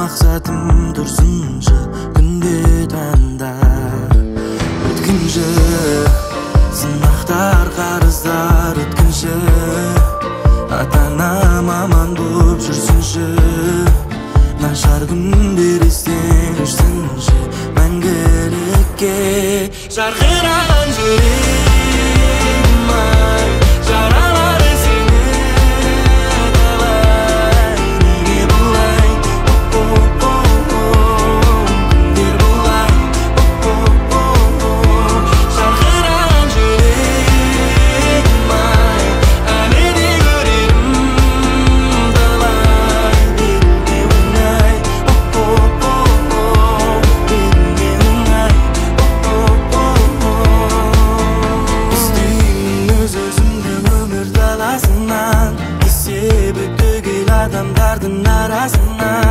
мақсатым тұрсыншы күнде таңда өткінші сынақтар қарыздар өткінші ата-анам аман болып жүрсінші нашар күндер естен өшсінші мәңгілікке жарқыраған жүрегім ай жаралады сені қалай неге бұлай күндер бұлай жарқыраған жүрегім ай әлі де көрерім талай беруге оңай беруге оңай іздеймін өз-өзімді өмір даласынан есебі түгел адамдардың арасынан